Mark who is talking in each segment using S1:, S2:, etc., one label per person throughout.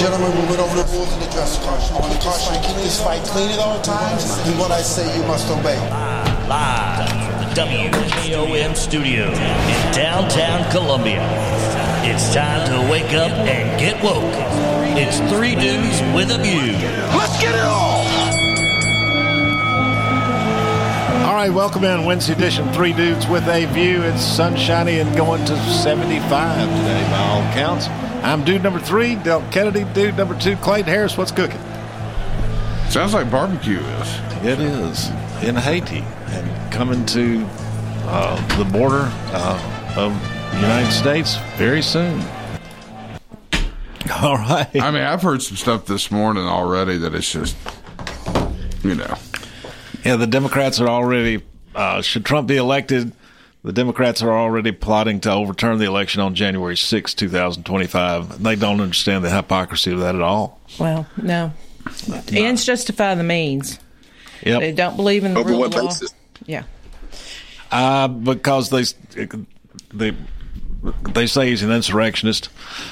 S1: Gentlemen, we went over the rules in the dress caution. On the caution, keep this fight clean at all times, and what I say you must obey.
S2: Live from the WKOM studio in downtown Columbia. It's time to wake up and get woke. It's Three Dudes with a View.
S3: Let's get it all!
S4: All right, welcome in Wednesday edition, Three Dudes with a View. It's sunshiny and going to 75 today by all counts. I'm dude number 3, Del Kennedy. Dude number 2, Clayton Harris. What's cooking?
S5: Sounds like barbecue is.
S4: It is in Haiti and coming to the border of the United States very soon. All right.
S5: I mean, I've heard some stuff this morning already that it's just,
S4: Yeah, the Democrats are already, should Trump be elected, the Democrats are already plotting to overturn the election on January 6, 2025. They don't understand the hypocrisy of that at all.
S6: Well, no. Ends justify the means.
S4: Yep.
S6: They don't believe in the
S3: Over
S6: rule
S3: what
S6: of law.
S3: basis?
S6: Yeah.
S4: Because they say he's an insurrectionist.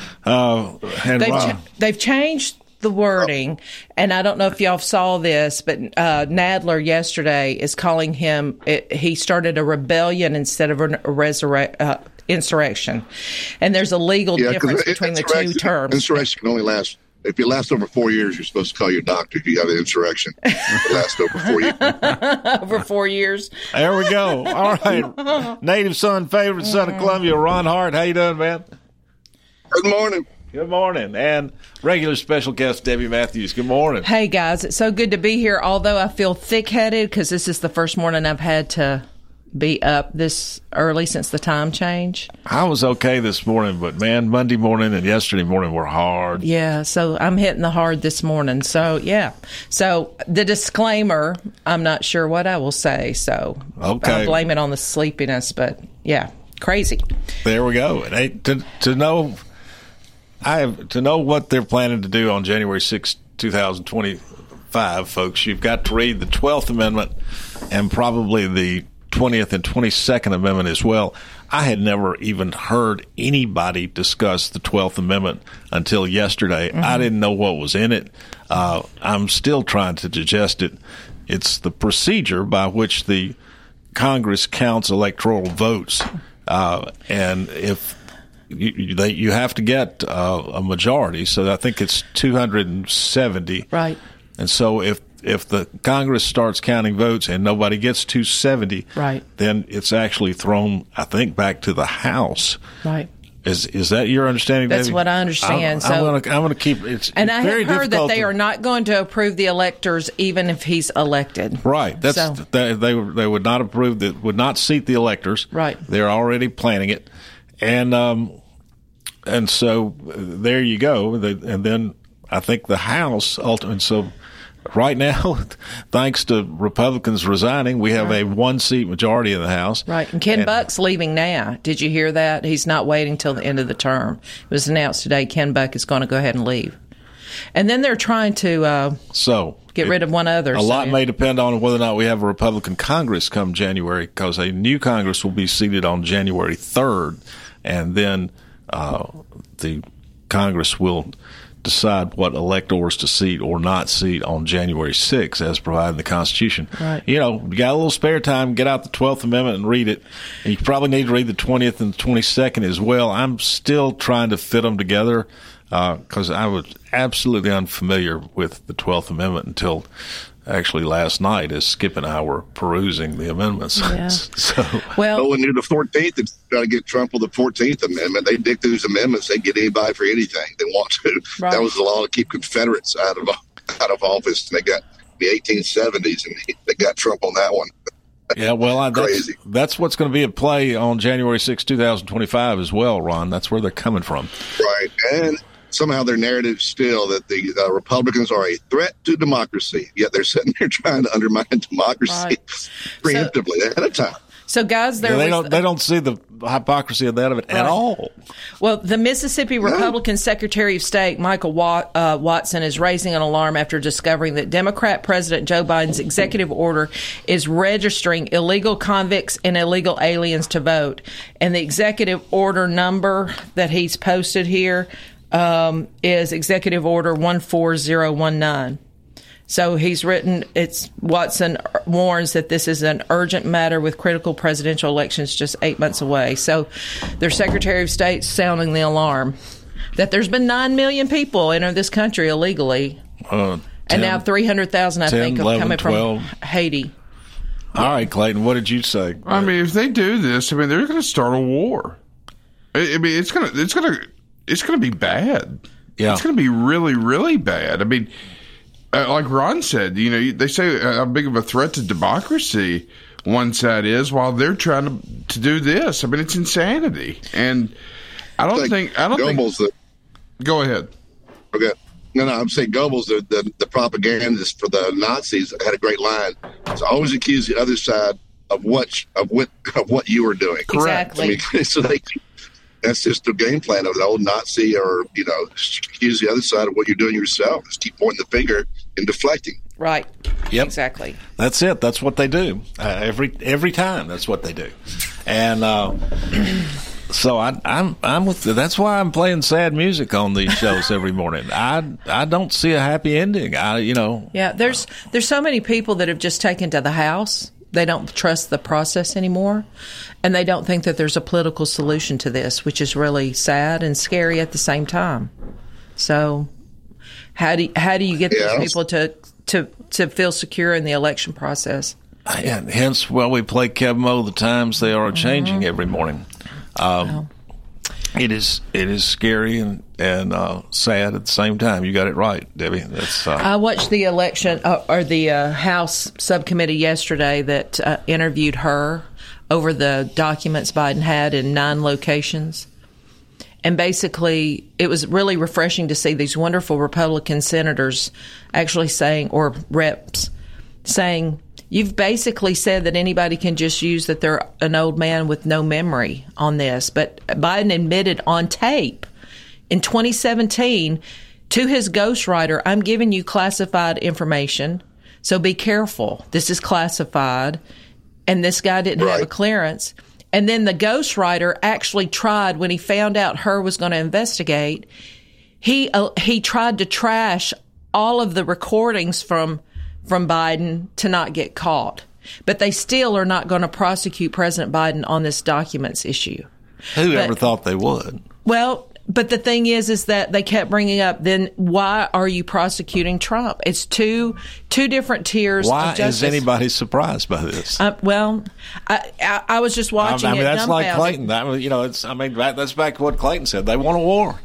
S6: They've changed the wording, and I don't know if y'all saw this, but Nadler yesterday is calling him. He started a rebellion instead of a insurrection, and there's a legal difference between the two terms.
S3: Insurrection can only last. If you last over 4 years, you're supposed to call your doctor if you have an insurrection. If it lasts over 4 years.
S6: Over 4 years.
S4: There we go. All right. Native son, favorite son of Columbia, Ron Hart. How you doing, man?
S3: Good morning.
S4: Good morning. And regular special guest, Debbie Matthews. Good morning.
S6: Hey, guys. It's so good to be here, although I feel thick-headed because this is the first morning I've had to be up this early since the time change.
S4: I was okay this morning, but, man, Monday morning and yesterday morning were hard.
S6: Yeah, so I'm hitting the hard this morning. So, yeah. So, the disclaimer, I'm not sure what I will say, so
S4: okay.
S6: I'll blame it on the sleepiness, but, yeah, crazy.
S4: There we go. To know what they're planning to do on January 6, 2025, folks, you've got to read the 12th Amendment and probably the 20th and 22nd Amendment as well. I had never even heard anybody discuss the 12th Amendment until yesterday. Mm-hmm. I didn't know what was in it. I'm still trying to digest it. It's the procedure by which the Congress counts electoral votes, and if you have to get a majority, so I think it's 270.
S6: Right.
S4: And so if the Congress starts counting votes and nobody gets 270,
S6: right,
S4: then it's actually thrown, I think, back to the House.
S6: Right.
S4: Is that your understanding,
S6: That's
S4: Debbie?
S6: what I understand.
S4: I'm going to keep it's
S6: and I
S4: very
S6: have heard that they
S4: to,
S6: are not going to approve the electors even if he's elected.
S4: Right. They would not approve that, would not seat the electors.
S6: Right.
S4: They're already planning it, and so there you go. And then I think the House ultimately. So right now, thanks to Republicans resigning, we have a one-seat majority in the House.
S6: Right. And Ken Buck's leaving now. Did you hear that? He's not waiting till the end of the term. It was announced today Ken Buck is going to go ahead and leave. And then they're trying to get rid of one other.
S4: A lot may depend on whether or not we have a Republican Congress come January, because a new Congress will be seated on January 3rd, and then the Congress will decide what electors to seat or not seat on January 6th, as provided in the Constitution.
S6: Right.
S4: You got a little spare time, get out the 12th Amendment and read it. And you probably need to read the 20th and the 22nd as well. I'm still trying to fit them together because I was absolutely unfamiliar with the 12th Amendment until actually last night as Skip and I were perusing the amendments.
S6: Yeah.
S3: When you're the 14th, it's got to get Trump with the 14th Amendment. They dictate those amendments. They get anybody for anything they want to.
S6: Right.
S3: That was the law to keep Confederates out of office. And they got the 1870s, and they got Trump on that one.
S4: Yeah, well,
S3: Crazy.
S4: That's what's going to be at play on January 6, 2025 as well, Ron. That's where they're coming from.
S3: Right. And somehow their narrative still that the Republicans are a threat to democracy, yet they're sitting there trying to undermine democracy preemptively ahead of time.
S6: So, guys,
S4: they don't see the hypocrisy of that at all.
S6: Well, the Mississippi Republican Secretary of State, Michael Watson, is raising an alarm after discovering that Democrat President Joe Biden's executive order is registering illegal convicts and illegal aliens to vote. And the executive order number that he's posted here, is Executive Order 14019. So he's written, Watson warns that this is an urgent matter with critical presidential elections just 8 months away. So their Secretary of State's sounding the alarm that there's been 9 million people enter this country illegally. 10, and now 300,000, I think, are coming 12. From Haiti.
S4: All right, Clayton, what did you say?
S5: I mean, if they do this, I mean, they're going to start a war. I mean, it's going to be bad.
S4: Yeah.
S5: It's going to be really, really bad. I mean, like Ron said, they say how big of a threat to democracy one side is while they're trying to do this. I mean, it's insanity. And I don't think. Go ahead.
S3: Okay. No, I'm saying Goebbels, the propagandist for the Nazis, had a great line. It's always accuse the other side of what you were doing.
S6: Exactly.
S3: I mean, so that's just the game plan of the old Nazi, or accuse the other side of what you're doing yourself. Just keep pointing the finger and deflecting.
S6: Right.
S4: Yep.
S6: Exactly.
S4: That's it. That's what they do. Every time. That's what they do. And so I'm with you. That's why I'm playing sad music on these shows every morning. I don't see a happy ending.
S6: Yeah. There's so many people that have just taken to the House. They don't trust the process anymore, and they don't think that there's a political solution to this, which is really sad and scary at the same time. So, how do you get these people to feel secure in the election process?
S4: And hence, we play Kev Mo. The times they are changing every morning. It is scary and sad at the same time. You got it right, Debbie.
S6: I watched the election or the House subcommittee yesterday that interviewed her over the documents Biden had in 9 locations. And basically, it was really refreshing to see these wonderful Republican senators actually saying, or reps saying, you've basically said that anybody can just use that they're an old man with no memory on this. But Biden admitted on tape in 2017 to his ghostwriter, I'm giving you classified information, so be careful. This is classified. And this guy didn't have a clearance. And then the ghostwriter actually tried, when he found out Hur was going to investigate, he tried to trash all of the recordings from Biden to not get caught. But they still are not going to prosecute President Biden on this documents issue.
S4: Whoever thought they would?
S6: Well, but the thing is that they kept bringing up, then why are you prosecuting Trump? It's two different tiers
S4: why
S6: of justice.
S4: Is anybody surprised by this?
S6: I was just watching it.
S4: That's like Clayton. That's back to what Clayton said. They want a war.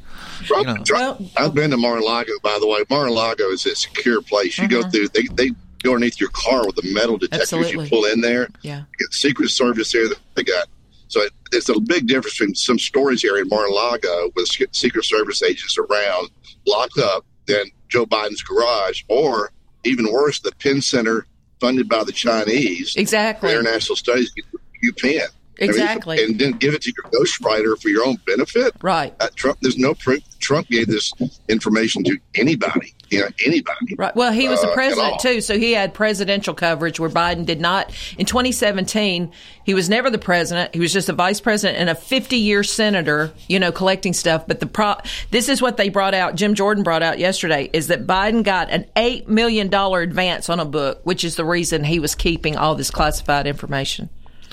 S3: I've been to Mar-a-Lago, by the way. Mar-a-Lago is a secure place. You go through, they go underneath your car with the metal detectors.
S6: Absolutely.
S3: You pull in there.
S6: Yeah.
S3: You get Secret Service there that they got. So it's a big difference between some storage area in Mar-a-Lago with Secret Service agents around, locked up, than Joe Biden's garage, or even worse, the Penn Center funded by the Chinese.
S6: Exactly.
S3: For international studies, UPenn.
S6: Exactly.
S3: And then give it to your ghostwriter for your own benefit.
S6: Right.
S3: Trump, there's no proof Trump gave this information to anybody. Anybody.
S6: Right. Well, he was the president too, so he had presidential coverage where Biden did not. In 2017, he was never the president. He was just a vice president and a 50-year senator, collecting stuff. But this is what they brought out. Jim Jordan brought out yesterday is that Biden got an $8 million advance on a book, which is the reason he was keeping all this classified information.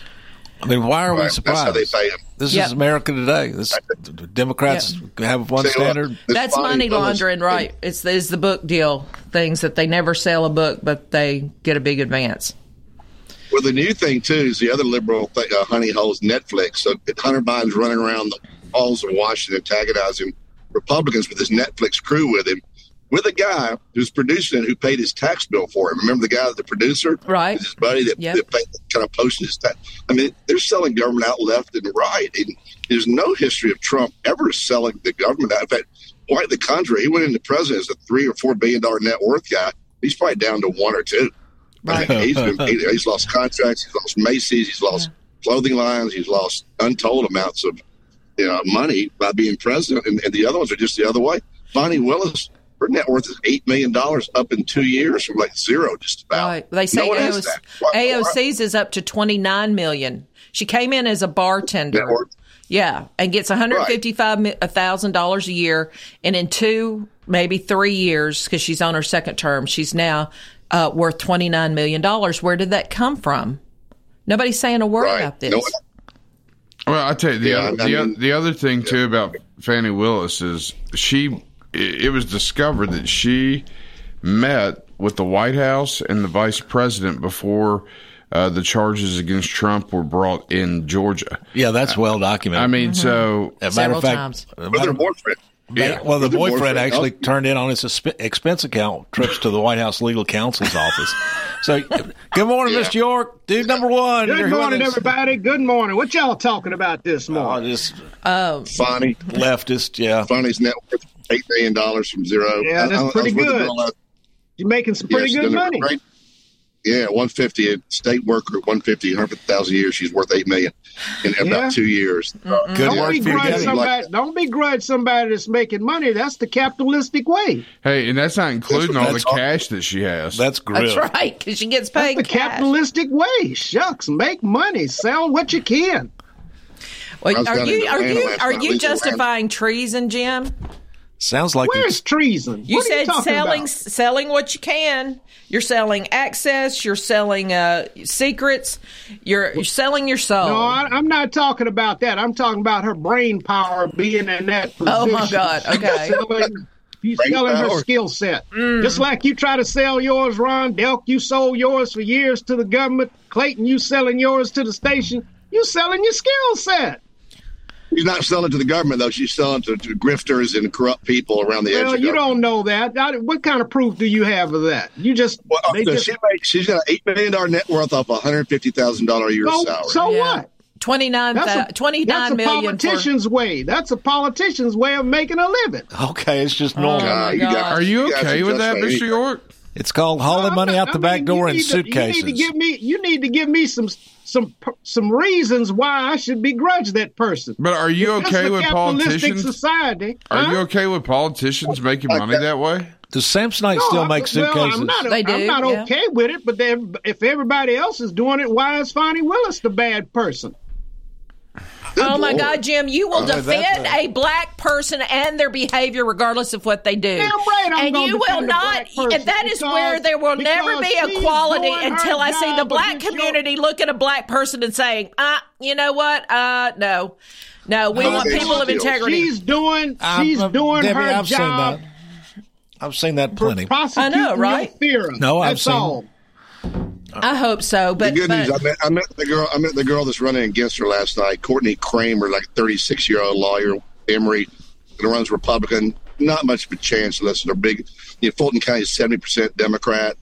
S4: I mean, why are we surprised?
S3: That's how they pay him.
S4: This is America today. Democrats have one standard.
S6: That's money laundering, right? It's the book deal things that they never sell a book, but they get a big advance.
S3: Well, the new thing, too, is the other liberal honey hole is Netflix. So Hunter Biden's running around the halls of Washington antagonizing Republicans with his Netflix crew with him, with a guy who's producing it who paid his tax bill for him. Remember the guy, the producer?
S6: Right.
S3: His buddy that kind of posted his tax. I mean, they're selling government out left and right. And there's no history of Trump ever selling the government out. In fact, quite the contrary. He went into president as a $3 or $4 billion net worth guy. He's probably down to 1 or 2.
S6: Right.
S3: He's lost contracts. He's lost Macy's. He's lost clothing lines. He's lost untold amounts of money by being president. And the other ones are just the other way. Bonnie Willis, her net worth is $8 million up in 2 years from like zero, just about.
S6: Right. They say AOC's is up to $29 million. She came in as a bartender. Yeah, and gets $155,000 a year, and in 2, maybe 3 years, because she's on her second term, she's now worth $29 million. Where did that come from? Nobody's saying a word about this.
S5: Well, I tell you, the other thing too about Fani Willis is it was discovered that she met with the White House and the vice president before the charges against Trump were brought in Georgia.
S4: Yeah, that's well documented.
S5: I mean, so
S6: Several times.
S3: With her boyfriend.
S4: Yeah, well, the boyfriend actually turned in on his expense account trips to the White House legal counsel's office. So, good morning, Mr. York, dude number one.
S7: Good morning, everybody. Good morning. What y'all talking about this morning?
S3: Fani.
S4: Leftist, yeah.
S3: Fani's net worth $8 million from zero.
S7: Yeah, that's pretty good. You're making some pretty good money.
S3: Yeah, 150 a state worker, 100,000 a year. She's worth $8 million in about 2 years.
S7: Don't begrudge somebody that's making money. That's the capitalistic way.
S5: Hey, and that's not including all the cash that she has.
S4: That's great.
S6: That's right, because she gets paid.
S7: That's the capitalistic way. Shucks, make money, sell what you can.
S6: Wait, are you justifying treason, Jim?
S4: Sounds like
S7: where's treason?
S6: You said selling what you can. You're selling access. You're selling secrets. You're selling your soul.
S7: No, I'm not talking about that. I'm talking about her brain power being in that position.
S6: Oh my God! Okay.
S7: She's selling her skill set. Just like you try to sell yours, Ron Delk. You sold yours for years to the government. Clayton, you selling yours to the station. You selling your skill set.
S3: She's not selling to the government, though. She's selling to grifters and corrupt people around the edge of government.
S7: You don't know that. What kind of proof do you have of that?
S3: She's got an $8 million net worth off $150,000 a year salary.
S7: So what?
S6: $29 million.
S7: Politician's way. That's a politician's way of making a living.
S4: Okay, it's just normal.
S5: Are you okay with that, Mr. York?
S4: It's called hauling money out the back door in suitcases.
S7: You need to give me some reasons why I should begrudge that person.
S5: But are you okay with politicians?
S7: Society.
S5: Are you okay with politicians making money that way?
S4: Does Samsonite still make suitcases?
S7: I'm not okay with it, but if everybody else is doing it, why is Fani Willis the bad person?
S6: Oh my God, Jim! You will defend a black person and their behavior regardless of what they do.
S7: Damn right,
S6: and you will not. And that is where there will never be equality until I see the black community look at a black person and saying, you know what? No, we want people of integrity.
S7: She's doing her job.
S4: I've seen that plenty.
S7: I know, right?
S4: No, I've seen.
S7: All.
S6: I hope so, but
S3: the good news, I met the girl that's running against her last night, Courtney Kramer, like a 36-year-old lawyer, Emory, that runs Republican. Not much of a chance unless they're big. Fulton County is 70% Democrat.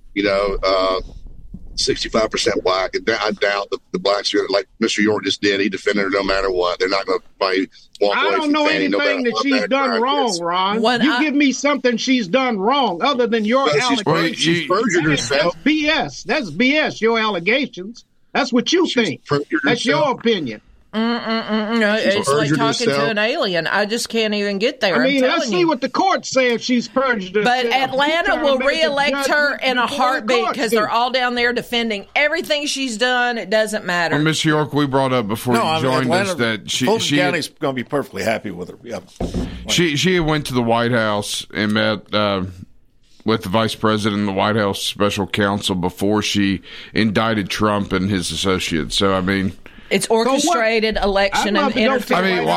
S3: 65% black. And I doubt the blacks are like Mr. York just did. He defended her no matter what. They're not going to walk away.
S7: I don't know anything that she's done wrong, Ron. Give me something she's done wrong other than your allegations.
S3: She's perjured herself.
S7: That's BS. That's BS, your allegations. That's what you think. That's your opinion.
S6: It's like talking to an alien. I just can't even get there.
S7: Let's see what the courts say if she's perjured herself.
S6: But Atlanta will reelect her in a heartbeat because they're all down there defending everything she's done. It doesn't matter.
S5: Well, Miss York, we brought up before you joined us that
S4: Fulton County's going to be perfectly happy with her. Yeah.
S5: She went to the White House and met with the vice president and the White House special counsel before she indicted Trump and his associates. So,
S6: it's orchestrated election and interference.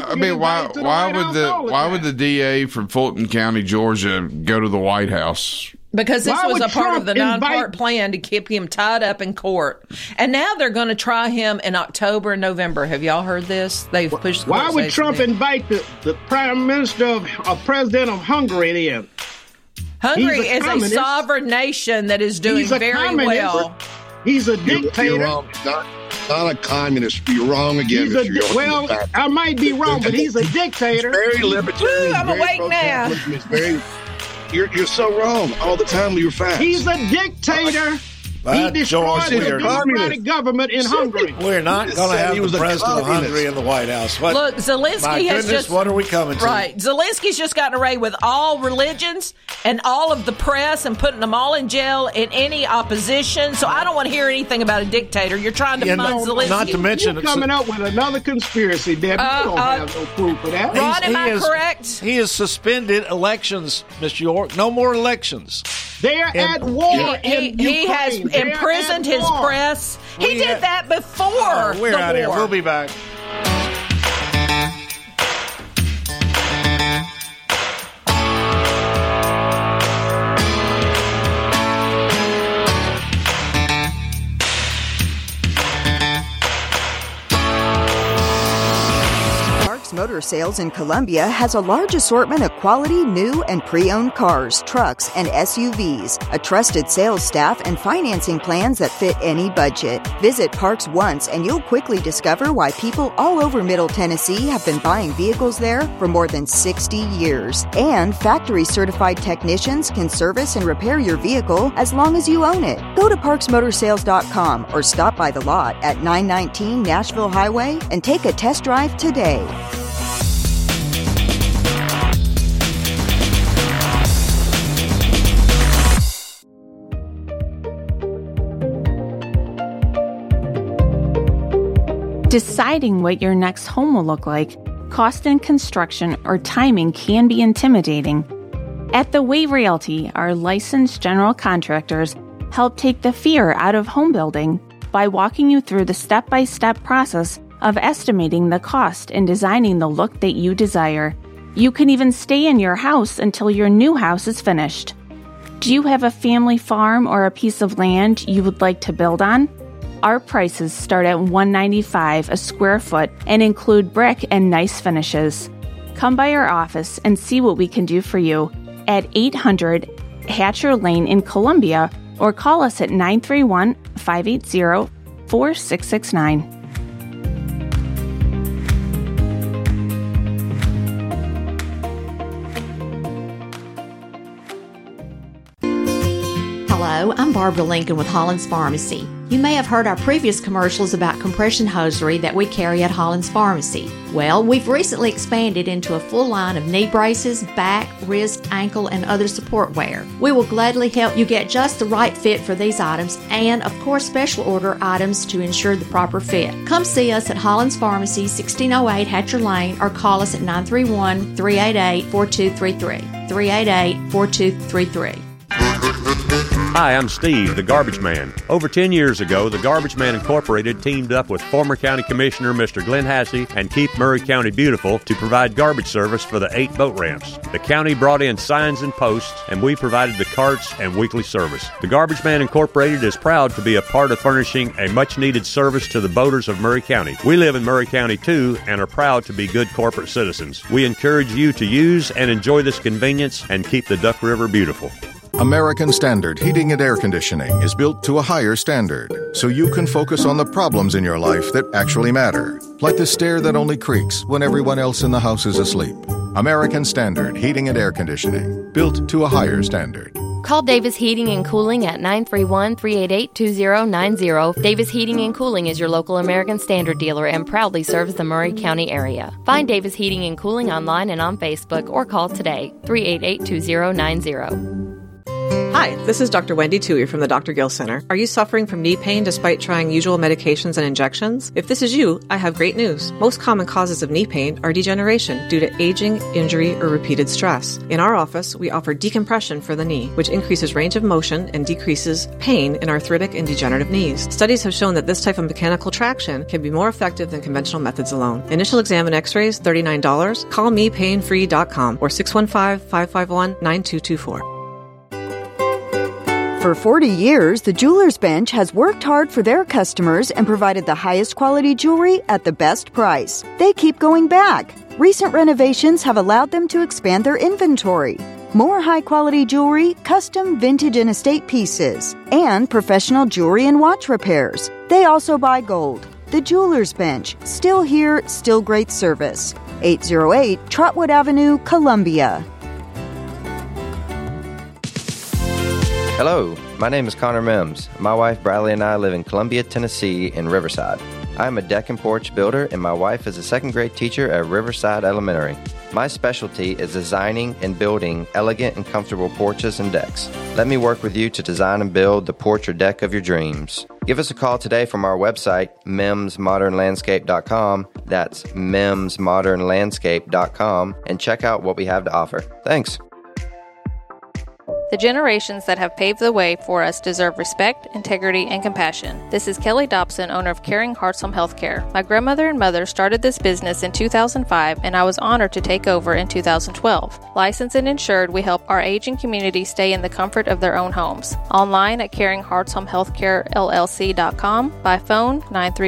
S5: Why would the DA from Fulton County, Georgia, go to the White House?
S6: Because this was a part of the 9-part plan to keep him tied up in court. And now they're going to try him in October and November. Have y'all heard this? They've pushed.
S7: Why would Trump invite the prime minister of president of Hungary in?
S6: Hungary is a sovereign nation that is doing very well.
S7: He's a dictator.
S3: You're not a communist. You're wrong again.
S7: I might be wrong, but he's a dictator.
S3: Very libertarian.
S6: I'm awake now.
S3: You're so wrong all the time. You're fast.
S7: He's a dictator. He destroyed the democratic government in Hungary.
S4: We're not going to have the president of Hungary in the White House. What?
S6: Look, Zelensky has just...
S4: what are we coming to?
S6: Right. Zelensky's just gotten array with all religions and all of the press and putting them all in jail in any opposition. So I don't want to hear anything about a dictator. You're trying to fund Zelensky.
S4: Not to mention...
S7: You're coming up with another conspiracy, Debbie. You don't have no proof of that.
S6: Ron, am I correct?
S4: He has suspended elections, Mr. York. No more elections.
S7: They're at war in Ukraine.
S6: He has imprisoned his press. He did that before
S4: we're
S6: the
S4: out
S6: war.
S4: Here. We'll be back.
S8: Motor Sales in Columbia has a large assortment of quality new and pre-owned cars, trucks, and SUVs, a trusted sales staff, and financing plans that fit any budget. Visit Parks once and you'll quickly discover why people all over Middle Tennessee have been buying vehicles there for more than 60 years. And factory-certified technicians can service and repair your vehicle as long as you own it. Go to ParksMotorsales.com or stop by the lot at 919 Nashville Highway and take a test drive today.
S9: Deciding what your next home will look like, cost and construction or timing can be intimidating. At The Way Realty, our licensed general contractors help take the fear out of home building by walking you through the step-by-step process of estimating the cost and designing the look that you desire. You can even stay in your house until your new house is finished. Do you have a family farm or a piece of land you would like to build on? Our prices start at $195 a square foot and include brick and nice finishes. Come by our office and see what we can do for you at 800 Hatcher Lane in Columbia or call us at 931-580-4669.
S10: Hello, I'm Barbara Lincoln with Hollins Pharmacy. You may have heard our previous commercials about compression hosiery that we carry at Hollins Pharmacy. Well, we've recently expanded into a full line of knee braces, back, wrist, ankle, and other support wear. We will gladly help you get just the right fit for these items and, of course, special order items to ensure the proper fit. Come see us at Hollins Pharmacy, 1608 Hatcher Lane, or call us at 931-388-4233. 388-4233.
S11: Hi, I'm Steve, the Garbage Man. Over 10 years ago, the Garbage Man Incorporated teamed up with former County Commissioner Mr. Glenn Hassey and Keep Murray County Beautiful to provide garbage service for the 8 boat ramps. The county brought in signs and posts, and we provided the carts and weekly service. The Garbage Man Incorporated is proud to be a part of furnishing a much-needed service to the boaters of Murray County. We live in Murray County, too, and are proud to be good corporate citizens. We encourage you to use and enjoy this convenience and keep the Duck River beautiful.
S12: American Standard Heating and Air Conditioning is built to a higher standard, so you can focus on the problems in your life that actually matter, like the stair that only creaks when everyone else in the house is asleep. American Standard Heating and Air Conditioning, built to a higher standard.
S13: Call Davis Heating and Cooling at 931-388-2090. Davis Heating and Cooling is your local American Standard dealer and proudly serves the Murray County area. Find Davis Heating and Cooling online and on Facebook or call today, 388-2090.
S14: Hi, this is Dr. Wendy Toohey from the Dr. Gill Center. Are you suffering from knee pain despite trying usual medications and injections? If this is you, I have great news. Most common causes of knee pain are degeneration due to aging, injury, or repeated stress. In our office, we offer decompression for the knee, which increases range of motion and decreases pain in arthritic and degenerative knees. Studies have shown that this type of mechanical traction can be more effective than conventional methods alone. Initial exam and x-rays, $39. Call mepainfree.com or 615-551-9224.
S8: For 40 years, the Jewelers Bench has worked hard for their customers and provided the highest quality jewelry at the best price. They keep going back. Recent renovations have allowed them to expand their inventory. More high-quality jewelry, custom vintage and estate pieces, and professional jewelry and watch repairs. They also buy gold. The Jewelers Bench. Still here, still great service. 808 Trotwood Avenue, Columbia.
S15: Hello, my name is Connor Mims. My wife Bradley and I live in Columbia, Tennessee in Riverside. I am a deck and porch builder, and my wife is a second grade teacher at Riverside Elementary. My specialty is designing and building elegant and comfortable porches and decks. Let me work with you to design and build the porch or deck of your dreams. Give us a call today from our website, mimsmodernlandscape.com. That's mimsmodernlandscape.com, and check out what we have to offer. Thanks.
S16: The generations that have paved the way for us deserve respect, integrity, and compassion. This is Kelly Dobson, owner of Caring Hearts Home Healthcare. My grandmother and mother started this business in 2005, and I was honored to take over in 2012. Licensed and insured, we help our aging community stay in the comfort of their own homes. Online at CaringHeartsHomeHealthcareLLC.com, by phone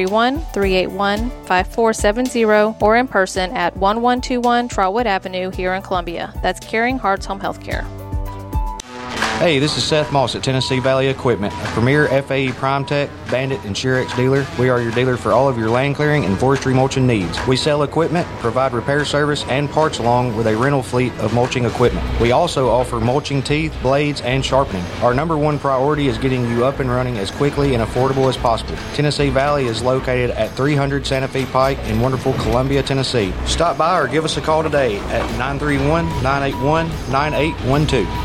S16: 931-381-5470, or in person at 1121 Trotwood Avenue here in Columbia. That's Caring Hearts Home Healthcare.
S17: Hey, this is Seth Moss at Tennessee Valley Equipment, a premier FAE PrimeTech, Bandit, and Shurex dealer. We are your dealer for all of your land clearing and forestry mulching needs. We sell equipment, provide repair service, and parts along with a rental fleet of mulching equipment. We also offer mulching teeth, blades, and sharpening. Our number one priority is getting you up and running as quickly and affordable as possible. Tennessee Valley is located at 300 Santa Fe Pike in wonderful Columbia, Tennessee. Stop by or give us a call today at 931-981-9812.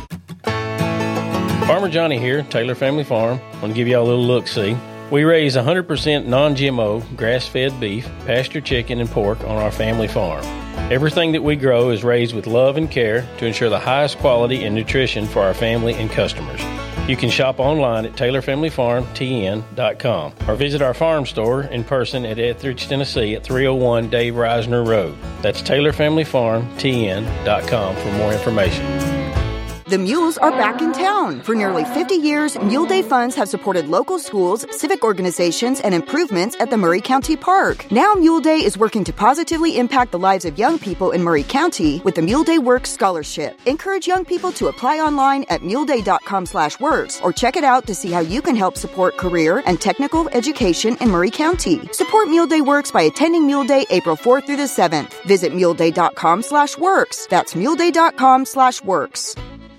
S18: Farmer Johnny here, Taylor Family Farm. I want to give y'all a little look-see. We raise 100% non-GMO, grass-fed beef, pasture chicken, and pork on our family farm. Everything that we grow is raised with love and care to ensure the highest quality and nutrition for our family and customers. You can shop online at TaylorFamilyFarmTN.com or visit our farm store in person at Etheridge, Tennessee at 301 Dave Reisner Road. That's TaylorFamilyFarmTN.com for more information.
S8: The Mules are back in town. For nearly 50 years, Mule Day funds have supported local schools, civic organizations, and improvements at the Murray County Park. Now Mule Day is working to positively impact the lives of young people in Murray County with the Mule Day Works Scholarship. Encourage young people to apply online at muleday.com/works or check it out to see how you can help support career and technical education in Murray County. Support Mule Day Works by attending Mule Day April 4th through the 7th. Visit muleday.com/works. That's muleday.com/works.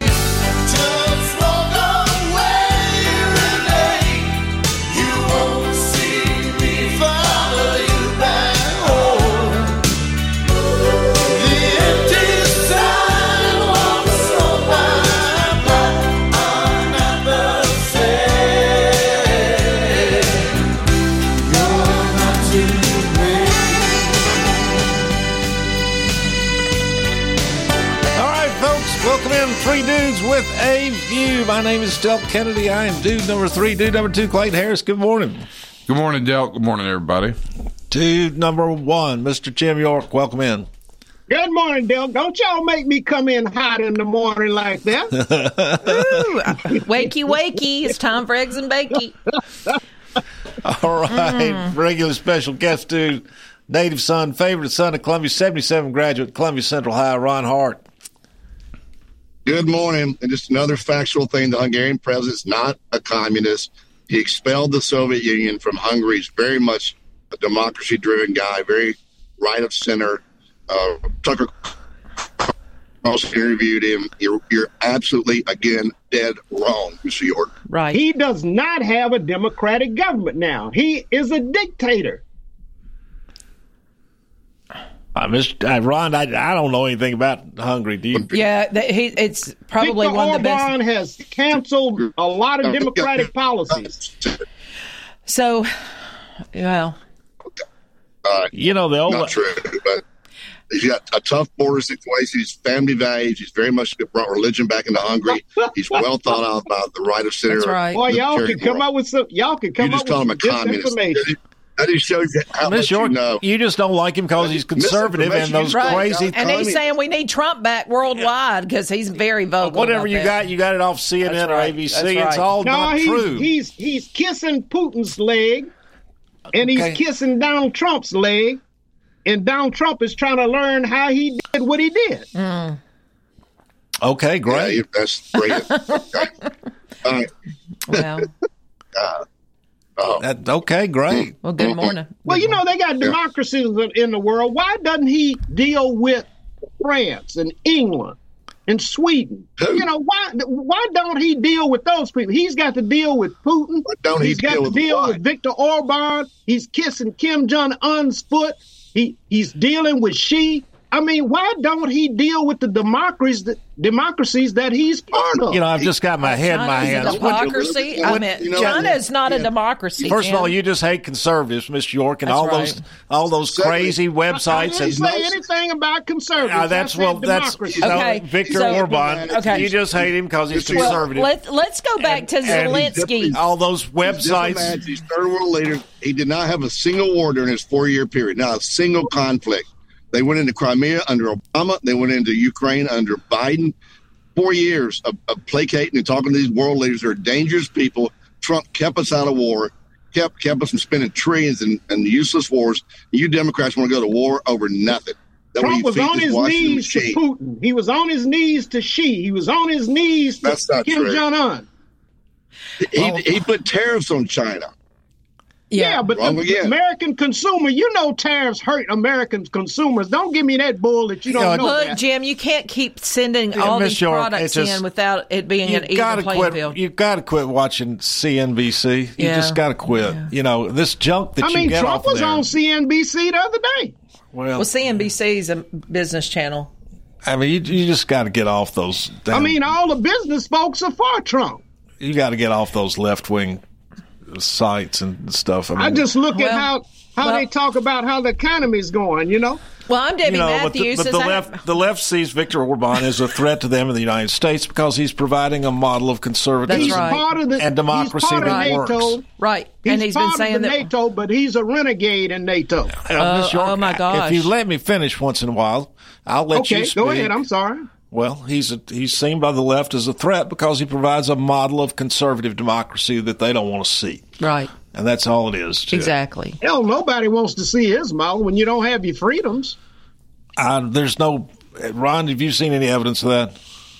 S4: Three Dudes with a View. My name is Del Kennedy. I am dude number 3. Dude number 2, Clayton Harris. Good morning.
S5: Good morning, Del. Good morning, everybody.
S4: Dude number 1, Mr. Jim York. Welcome in.
S7: Good morning, Del. Don't y'all make me come in hot in the morning like that.
S6: Ooh, wakey, wakey. It's time for eggs and bakey.
S4: All right. Regular special guest dude, native son, favorite son of Columbia, 77 graduate, Columbia Central High, Ron Hart.
S3: Good morning. And just another factual thing, the Hungarian president's not a communist. He expelled the Soviet Union from Hungary. He's very much a democracy-driven guy, very right of center. Tucker Carlson interviewed him. You're absolutely, again, dead wrong, Mr. York.
S6: Right.
S7: He does not have a democratic government now. He is a dictator.
S4: Ron, I don't know anything about Hungary. Do you?
S6: Yeah, it's probably
S7: Viktor
S6: one of the best.
S7: Orban has canceled a lot of democratic policies.
S6: So, well,
S4: you know, the old.
S3: Not true, but he's got a tough border situation. He's family values. He's very much brought religion back into Hungary. He's well thought of by the right of center.
S6: That's right.
S7: Boy, y'all can come up with some. Y'all can come up with some disinformation.
S3: That just shows you how much
S4: York,
S3: you know.
S4: You just don't like him because he's conservative and those crazy.
S6: And he's saying we need Trump back worldwide because he's very vocal.
S4: Whatever you got it off CNN or ABC. It's all not true.
S7: He's kissing Putin's leg, and he's kissing Donald Trump's leg, and Donald Trump is trying to learn how he did what he did.
S4: Okay, great.
S3: Yeah, that's great. Okay. All right.
S6: Well.
S4: Okay, great.
S6: Well, good morning.
S7: Well, you know, they got democracies in the world. Why doesn't he deal with France and England and Sweden. You know, why don't he deal with those people? He's got to deal with Putin. He's got to deal with Viktor Orban. He's kissing Kim Jong-un's foot. He's dealing with Xi. I mean, why don't he deal with the democracies that he's part of?
S4: You know, I've just got my head in my hands.
S6: Democracy? I mean, China is not a democracy.
S4: First of all, you just hate conservatives, Mr. York, and all those crazy websites.
S7: I didn't say anything about conservatives.
S4: That's
S6: okay.
S4: Viktor Orban. Okay. You just hate him because he's conservative.
S6: Let's go back to Zelensky.
S4: All those websites.
S3: These third world leaders, he did not have a single war during his 4-year period, not a single conflict. They went into Crimea under Obama. They went into Ukraine under Biden. 4 years of placating and talking to these world leaders. They're dangerous people. Trump kept us out of war, kept us from spending trillions in useless wars. You Democrats want to go to war over nothing.
S7: Trump was on his knees to Putin. He was on his knees to Xi. He was on his knees to Kim Jong-un.
S3: He put tariffs on China.
S7: Yeah, but the American consumer, you know, tariffs hurt American consumers. Don't give me that bull that you don't know.
S6: Look, Jim, you can't keep sending all these products in without it being an even playing field.
S4: You've got to quit watching CNBC. You just got to quit. Yeah. You know, this junk that you get
S7: Trump
S4: off of
S7: there. Trump was on CNBC the other day.
S6: Well, CNBC is a business channel.
S4: I mean, you just got to get off those.
S7: All the business folks are for Trump.
S4: You got to get off those left-wing sites and stuff.
S7: I just look at how they talk about how the economy's going, you know.
S6: Well, I'm Debbie Matthews.
S4: But the left sees Viktor Orban as a threat to them in the United States because he's providing a model of conservatism and democracy that works.
S6: Right.
S7: He's been saying that NATO, but he's a renegade in NATO.
S6: Oh my gosh!
S4: If you let me finish once in a while, I'll let you speak.
S7: Okay, go ahead. I'm sorry.
S4: Well, he's seen by the left as a threat because he provides a model of conservative democracy that they don't want to see.
S6: Right.
S4: And that's all it is.
S6: Exactly.
S7: Hell, nobody wants to see his model when you don't have your freedoms.
S4: There's no... Ron, have you seen any evidence of that?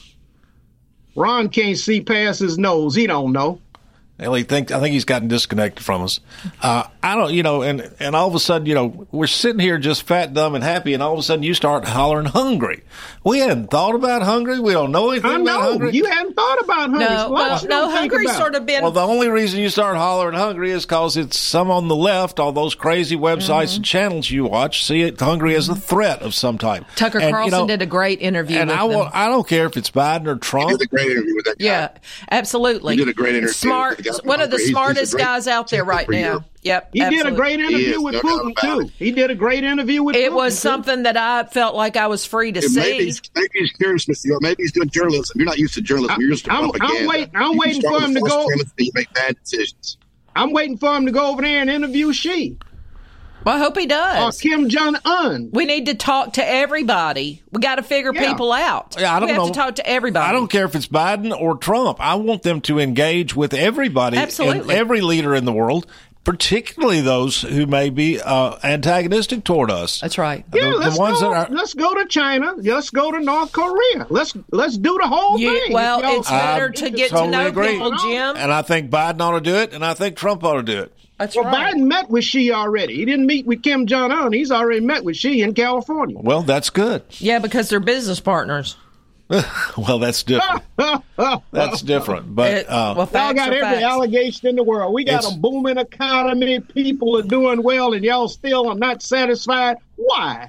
S7: Ron can't see past his nose. He don't know.
S4: Well, I think he's gotten disconnected from us. I don't, and all of a sudden, we're sitting here just fat, dumb, and happy, and all of a sudden you start hollering hungry. We hadn't thought about hungry. We don't know anything about hungry.
S7: You hadn't thought about hungry.
S6: No, hungry's sort of been...
S4: Well, the only reason you start hollering hungry is because it's some on the left, all those crazy websites and channels you watch, see it hungry as a threat of some type.
S6: Tucker Carlson did a great interview with them.
S4: I don't care if it's Biden or Trump.
S3: He did a great interview with that guy.
S6: Yeah, absolutely.
S3: He did a great interview.
S6: Smart. One of the smartest guys out there right now. Yep,
S7: he did a great interview with Putin too. He did a great interview with Putin.
S6: It was something that I felt like I was free to see.
S3: Maybe he's curious, Mr. York. Maybe he's doing journalism. You're not used to journalism. You're used to propaganda.
S7: I'm waiting for him to go.
S3: You make bad decisions.
S7: I'm waiting for him to go over there and interview Xi.
S6: Well, I hope he does.
S7: Or Kim Jong-un.
S6: We need to talk to everybody. We got to figure people out.
S4: Yeah,
S6: we have to talk to everybody.
S4: I don't care if it's Biden or Trump. I want them to engage with everybody.
S6: Absolutely.
S4: And every leader in the world, particularly those who may be antagonistic toward us.
S6: That's right.
S7: Yeah, let's go to China. Let's go to North Korea. Let's do the whole thing.
S6: Well, it's better to get to know people, Jim.
S4: And I think Biden ought to do it, and I think Trump ought to do it.
S6: That's right.
S7: Biden met with Xi already. He didn't meet with Kim Jong-un. He's already met with Xi in California.
S4: Well, that's good.
S6: Yeah, because they're business partners.
S4: Well, that's different. That's different. But
S7: y'all got every allegation in the world. We got a booming economy. People are doing well, and y'all still are not satisfied. Why?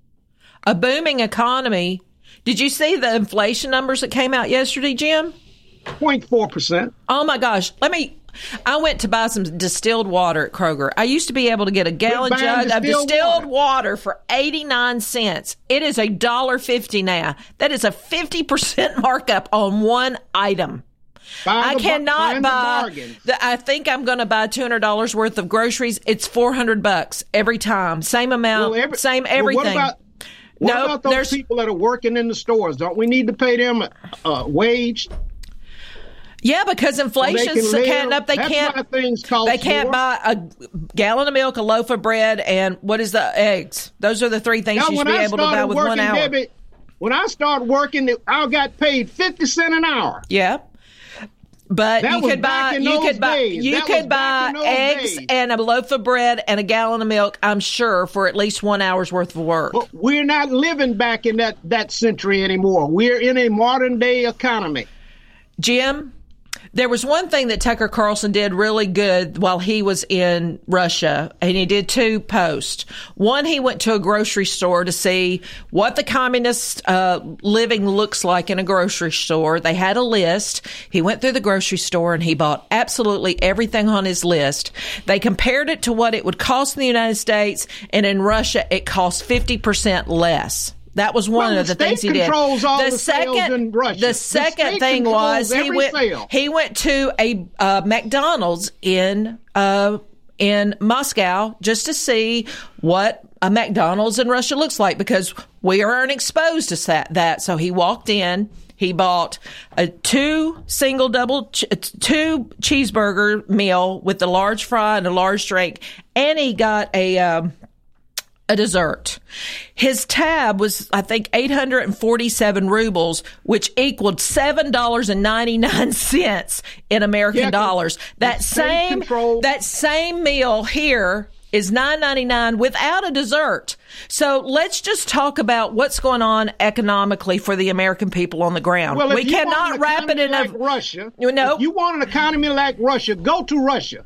S6: A booming economy. Did you see the inflation numbers that came out yesterday, Jim?
S7: 0.4%.
S6: Oh my gosh. I went to buy some distilled water at Kroger. I used to be able to get a gallon jug of distilled water for 89 cents. It is $1.50 now. That is a 50% markup on one item. I cannot buy. I think I'm going to buy $200 worth of groceries. It's $400 every time. Same amount, same everything.
S7: What about those people that are working in the stores? Don't we need to pay them a wage?
S6: Yeah, because inflation's catching up. They can't buy a gallon of milk, a loaf of bread, and what is the eggs? Those are the three things you should be able to buy with 1 hour.
S7: When I started working, I got paid 50 cents an hour.
S6: Yeah. But
S7: That
S6: you
S7: was
S6: could
S7: back
S6: buy
S7: in
S6: you
S7: those
S6: could buy
S7: days.
S6: you
S7: That
S6: could
S7: was back
S6: buy
S7: in those
S6: eggs
S7: days.
S6: and a loaf of bread and a gallon of milk, I'm sure, for at least 1 hour's worth of work.
S7: But we're not living back in that century anymore. We're in a modern day economy.
S6: Jim, there was one thing that Tucker Carlson did really good while he was in Russia, and he did 2 posts. One, he went to a grocery store to see what the communist living looks like in a grocery store. They had a list. He went through the grocery store and he bought absolutely everything on his list. They compared it to what it would cost in the United States, and in Russia, it cost 50% less. That was one of the things he did.
S7: Controls all the sales in Russia.
S6: The second thing was he went to a McDonald's in Moscow just to see what a McDonald's in Russia looks like, because we aren't exposed to that. So he walked in. He bought a 2 cheeseburger meal with a large fry and a large drink, and he got a dessert. His tab was, I think, 847 rubles, which equaled $7.99 in American dollars. That same meal here is $9.99 without a dessert. So let's just talk about what's going on economically for the American people on the ground.
S7: Well,
S6: we cannot wrap it in
S7: like Russia. If you want an economy like Russia, go to Russia.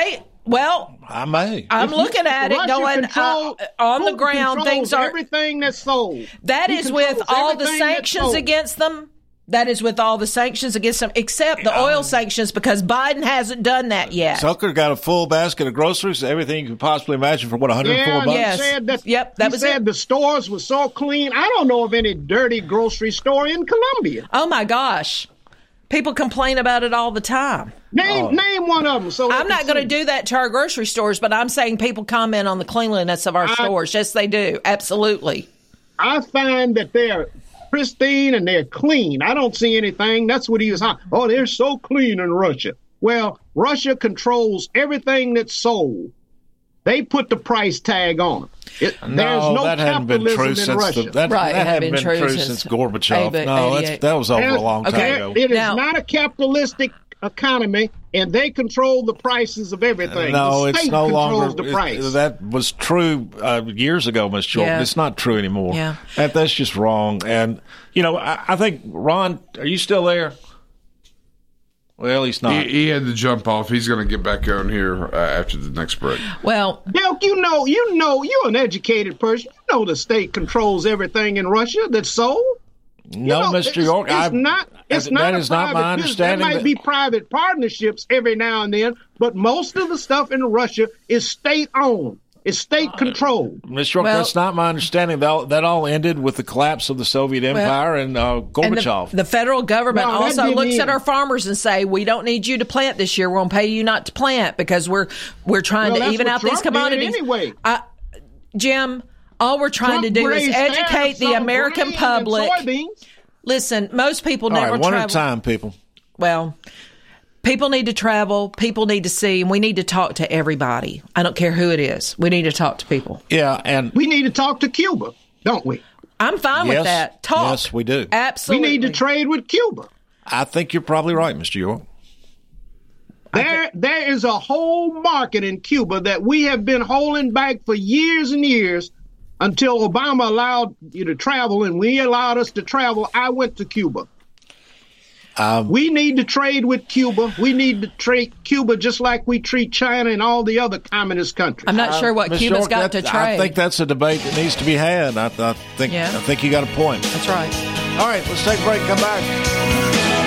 S4: I may.
S6: I'm looking at it going on the ground. Things are
S7: everything that's sold.
S6: That is with all the sanctions against them. That is with all the sanctions against them, except the oil sanctions, because Biden hasn't done that yet.
S4: Tucker got a full basket of groceries, everything you could possibly imagine for, what, $104 bucks?
S6: Yes.
S7: He said the stores were so clean. I don't know of any dirty grocery store in Colombia.
S6: Oh, my gosh. People complain about it all the time.
S7: Name one of them. So
S6: I'm not going to do that to our grocery stores, but I'm saying people comment on the cleanliness of our stores. Yes, they do. Absolutely.
S7: I find that they're pristine and they're clean. I don't see anything. That's what he was on. Oh, they're so clean in Russia. Well, Russia controls everything that's sold. They put the price tag on it. There's no
S4: that hadn't been true
S7: capitalism in Russia.
S4: that hadn't been true since Gorbachev. No, that was over a long time ago.
S7: It is not a capitalistic economy, and they control the prices of everything.
S4: No,
S7: the state
S4: it's no
S7: controls
S4: longer.
S7: the price.
S4: That was true years ago, Ms. Jordan.
S6: Yeah.
S4: It's not true anymore.
S6: Yeah.
S4: That's just wrong. And, I think, Ron, are you still there? Well, he's not.
S5: He had to jump off. He's going to get back on here after the next break.
S6: Well,
S7: Delk, you're an educated person. You know the state controls everything in Russia that's sold.
S4: No, Mr. York,
S7: It's not
S4: that is not my understanding.
S7: There might be private partnerships every now and then, but most of the stuff in Russia is state-owned. It's state-controlled.
S4: Mr. York, that's not my understanding. That all ended with the collapse of the Soviet Empire and Gorbachev.
S6: And the federal government also looks at our farmers and say, we don't need you to plant this year. We're going to pay you not to plant because we're trying to even out these commodities.
S7: Anyway.
S6: Jim, all we're trying to do is educate the American public. Listen, most people never travel.
S4: One at a time, people.
S6: Well, people need to travel. People need to see, and we need to talk to everybody. I don't care who it is. We need to talk to people.
S4: Yeah, and
S7: we need to talk to Cuba, don't we?
S6: I'm fine with that. Talk.
S4: Yes, we do.
S6: Absolutely.
S7: We need to trade with Cuba.
S4: I think you're probably right, Mr. York.
S7: There is a whole market in Cuba that we have been holding back for years and years until Obama allowed you to travel, and we allowed us to travel. I went to Cuba. We need to trade with Cuba. We need to treat Cuba just like we treat China and all the other communist countries.
S6: I'm not sure what Cuba's
S4: York,
S6: got to trade.
S4: I think that's a debate that needs to be had. I think you got a point.
S6: That's right.
S4: All right, let's take a break. Come back.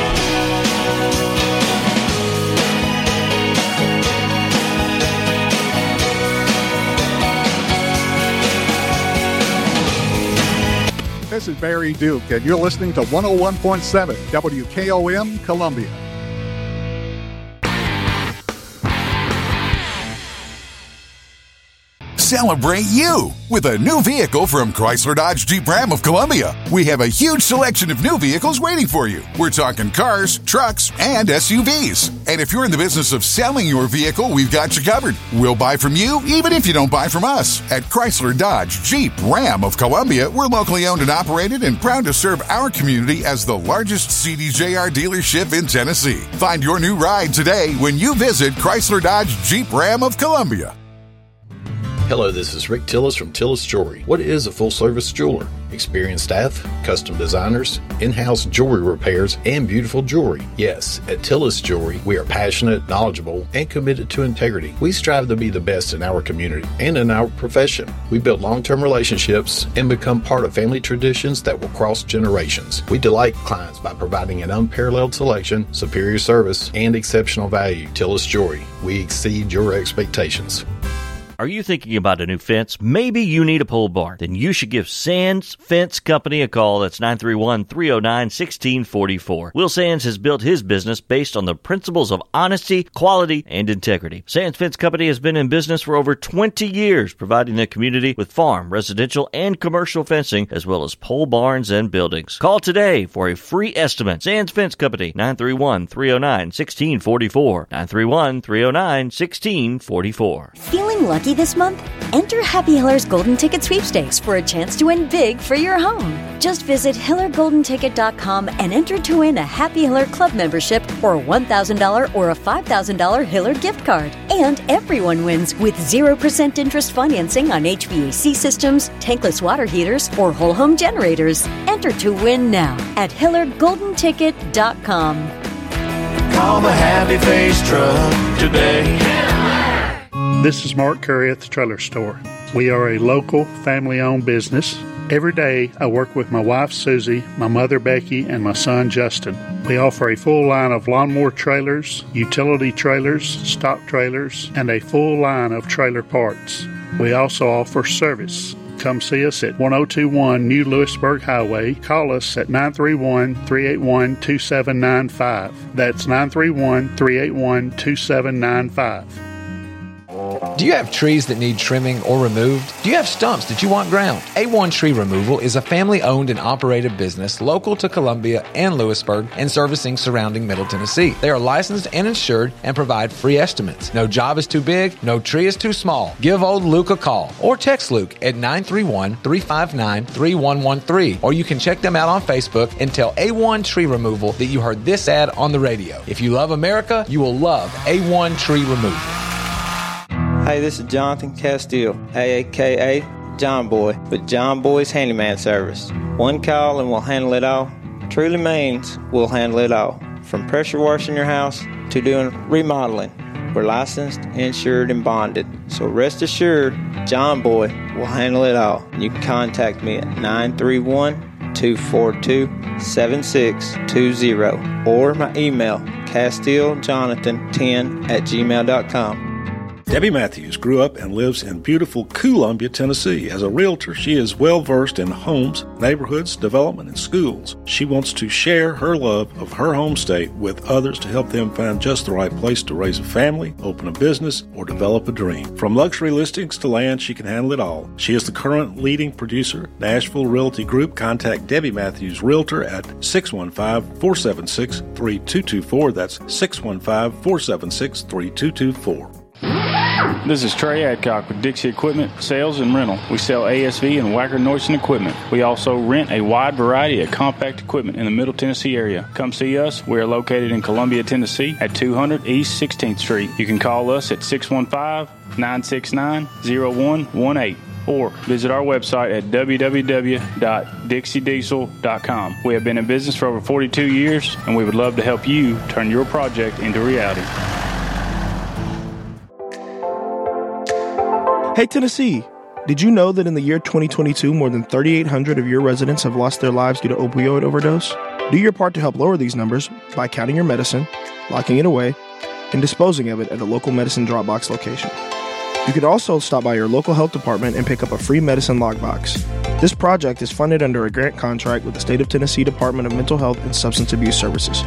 S19: This is Barry Duke, and you're listening to 101.7 WKOM Columbia.
S20: celebrate you with a new vehicle from Chrysler Dodge Jeep Ram of Columbia. We have a huge selection of new vehicles waiting for you. We're talking cars, trucks, and SUVs. And if you're in the business of selling your vehicle, we've got you covered. We'll buy from you even if you don't buy from us. At Chrysler Dodge Jeep Ram of Columbia, we're locally owned and operated and proud to serve our community as the largest CDJR dealership in Tennessee. Find your new ride today when you visit Chrysler Dodge Jeep Ram of Columbia.
S21: Hello, this is Rick Tillis from Tillis Jewelry. What is a full-service jeweler? Experienced staff, custom designers, in-house jewelry repairs, and beautiful jewelry. Yes, at Tillis Jewelry, we are passionate, knowledgeable, and committed to integrity. We strive to be the best in our community and in our profession. We build long-term relationships and become part of family traditions that will cross generations. We delight clients by providing an unparalleled selection, superior service, and exceptional value. Tillis Jewelry, we exceed your expectations.
S2: Are you thinking about a new fence? Maybe you need a pole barn. Then you should give Sands Fence Company a call. That's 931-309-1644. Will Sands has built his business based on the principles of honesty, quality, and integrity. Sands Fence Company has been in business for over 20 years, providing the community with farm, residential, and commercial fencing, as well as pole barns and buildings. Call today for a free estimate. Sands Fence Company, 931-309-1644. 931-309-1644.
S22: Feeling lucky this month? Enter Happy Hiller's Golden Ticket Sweepstakes for a chance to win big for your home. Just visit HillerGoldenTicket.com and enter to win a Happy Hiller Club membership or a $1,000 or a $5,000 Hiller gift card. And everyone wins with 0% interest financing on HVAC systems, tankless water heaters, or whole home generators. Enter to win now at HillerGoldenTicket.com.
S23: Call the Happy Face Truck today.
S24: This is Mark Curry at the Trailer Store. We are a local, family-owned business. Every day, I work with my wife, Susie, my mother, Becky, and my son, Justin. We offer a full line of lawnmower trailers, utility trailers, stock trailers, and a full line of trailer parts. We also offer service. Come see us at 1021 New Lewisburg Highway. Call us at 931-381-2795. That's 931-381-2795.
S25: Do you have trees that need trimming or removed? Do you have stumps that you want ground? A1 Tree Removal is a family-owned and operated business local to Columbia and Lewisburg and servicing surrounding Middle Tennessee. They are licensed and insured and provide free estimates. No job is too big, no tree is too small. Give old Luke a call or text Luke at 931-359-3113, or you can check them out on Facebook and tell A1 Tree Removal that you heard this ad on the radio. If you love America, you will love A1 Tree Removal.
S15: Hey, this is Jonathan Castile, a.k.a. John Boy, with John Boy's Handyman Service. One call and we'll handle it all. Truly means we'll handle it all. From pressure washing your house to doing remodeling. We're licensed, insured, and bonded. So rest assured, John Boy will handle it all. You can contact me at 931-242-7620 or my email, CastileJonathan10@gmail.com.
S4: Debbie Matthews grew up and lives in beautiful Columbia, Tennessee. As a realtor, she is well-versed in homes, neighborhoods, development, and schools. She wants to share her love of her home state with others to help them find just the right place to raise a family, open a business, or develop a dream. From luxury listings to land, she can handle it all. She is the current leading producer, Nashville Realty Group. Contact Debbie Matthews Realtor at 615-476-3224. That's 615-476-3224.
S26: This is Trey Adcock with Dixie Equipment Sales and Rental. We sell ASV and Wacker Neuson equipment. We also rent a wide variety of compact equipment in the Middle Tennessee area. Come see us. We are located in Columbia, Tennessee at 200 East 16th Street. You can call us at 615-969-0118 or visit our website at www.dixiediesel.com. We have been in business for over 42 years and we would love to help you turn your project into reality.
S27: Hey Tennessee, did you know that in the year 2022, more than 3,800 of your residents have lost their lives due to opioid overdose? Do your part to help lower these numbers by counting your medicine, locking it away, and disposing of it at a local medicine drop box location. You could also stop by your local health department and pick up a free medicine lockbox. This project is funded under a grant contract with the State of Tennessee Department of Mental Health and Substance Abuse Services.